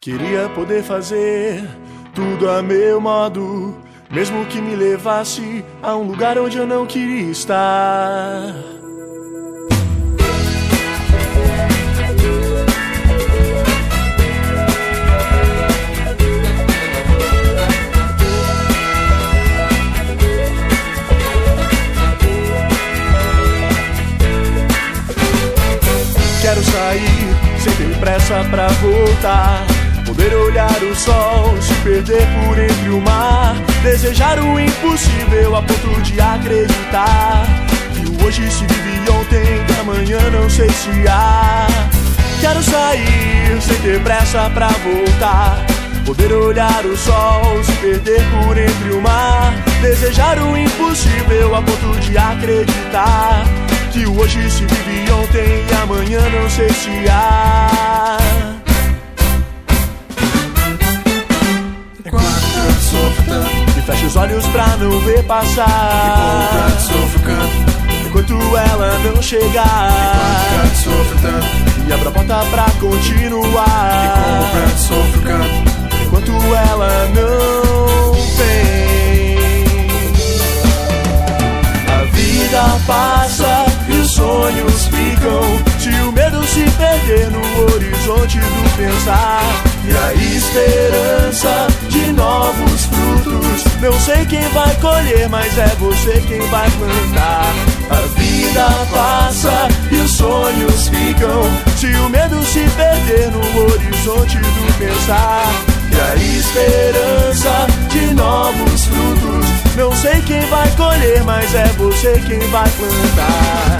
Queria poder fazer tudo a meu modo, mesmo que me levasse a um lugar onde eu não queria estar. Quero sair sem ter pressa pra voltar, poder olhar o sol, se perder por entre o mar, desejar o impossível a ponto de acreditar que o hoje se vive ontem, que amanhã não sei se há. Quero sair sem ter pressa pra voltar, poder olhar o sol, se perder por entre o mar, desejar o impossível a ponto de acreditar que o hoje se vive ontem e amanhã não sei se há. Enquanto tanto sofro tanto E fecho os olhos pra não ver passar, enquanto tanto sofro canto, enquanto ela não chegar, enquanto tanto sofro tanto, e abro a porta pra continuar, enquanto tanto sofro canto, enquanto ela não vem. A vida passa e os sonhos ficam, se o medo se perder no horizonte do pensar, e a esperança de novos frutos, não sei quem vai colher, mas é você quem vai plantar. A vida passa e os sonhos ficam, se o medo se perder no horizonte do pensar, e a esperança de novos frutos, não sei quem vai colher, mas é você quem vai plantar.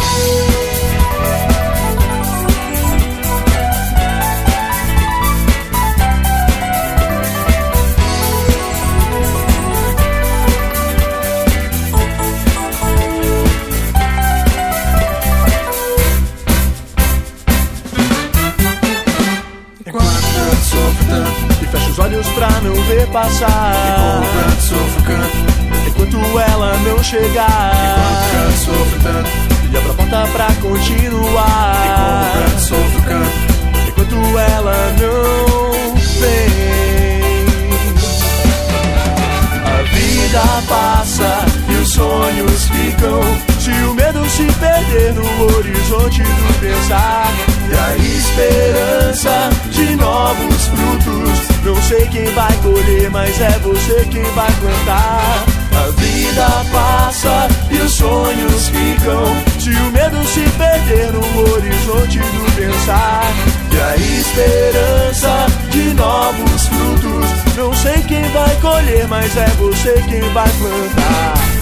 E fecho os olhos pra não ver passar, enquanto tanto sofro canto, enquanto ela não chegar, enquanto tanto sofro tanto, e abro a porta pra continuar, enquanto tanto sofro canto, enquanto ela não vem. A vida passa e os sonhos ficam, se o medo se perder no horizonte do pensar, e a esperança de novos frutos, não sei quem vai colher, mas é você quem vai plantar. A vida passa e os sonhos ficam, se o medo se perder no horizonte do pensar, e a esperança de novos frutos, não sei quem vai colher, mas é você quem vai plantar.